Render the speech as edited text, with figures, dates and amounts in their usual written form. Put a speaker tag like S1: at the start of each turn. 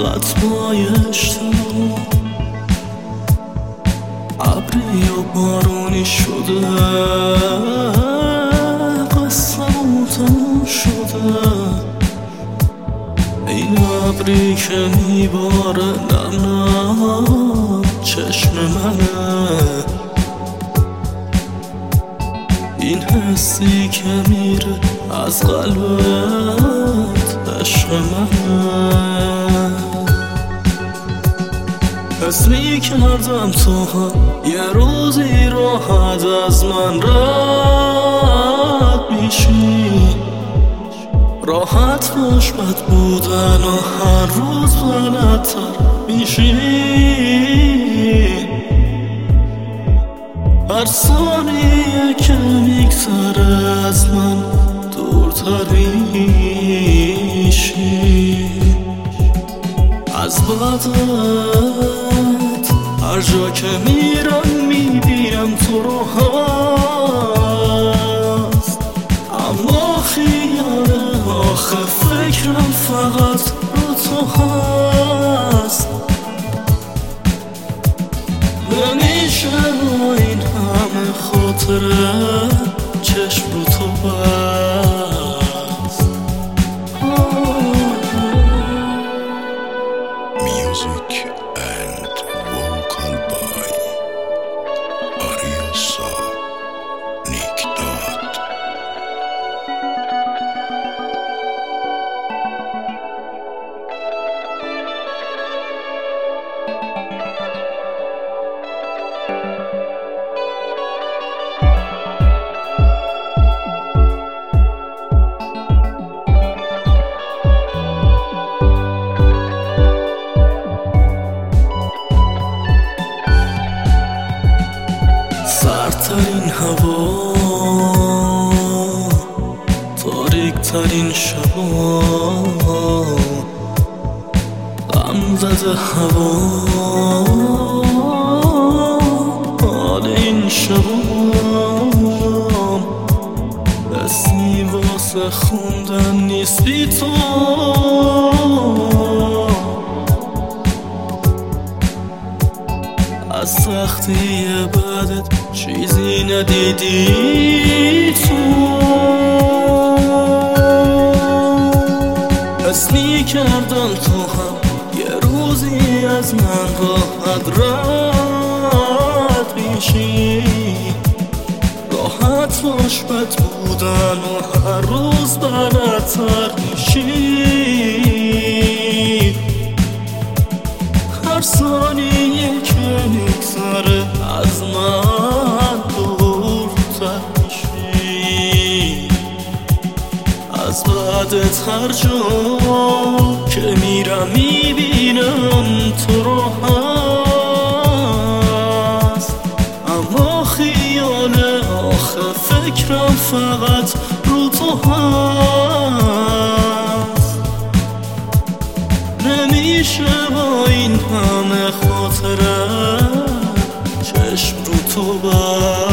S1: لطمایش تو ابری و بارونی شده، قصه‌مون تموم شده. این ابری که میباره نم نم چشم منه، این حسی که میره از قلبت عشق منه. حس میکردم تو هم یه روزی راحت از من رد میشی، راحت باش بد بودن و هر روز بلدتر میشی. هر ثانیه که میگذره از من دورتر میشی. از بدت هر جا که میرم میبینم تو رو هست، اما خیاله آخه فکرم فقط رو تو هست. نمیشه این همه خاطره چشم رو تو بست.
S2: Music and vocal by Ariosa Nikdad.
S1: سردترین هوا، تاریکترین شبا، غم زده هوا، حال این شبا بسی واسه خوندن نیست بی تو. از سختی بعدت چیزی ندیدی تو. حس میکردم تو هم یه روزی از من راحت رد میشی، راحت باش بد بودن و هر روز بلدتر میشی. هر ثانیه که میگذره از من دورتر میشی. از بعدت هر جا که میرم میبینم تو رو هست، اما خیاله آخه فکرم فقط رو تو هست. نمیشه با این همه خاطره چشم رو تو بست.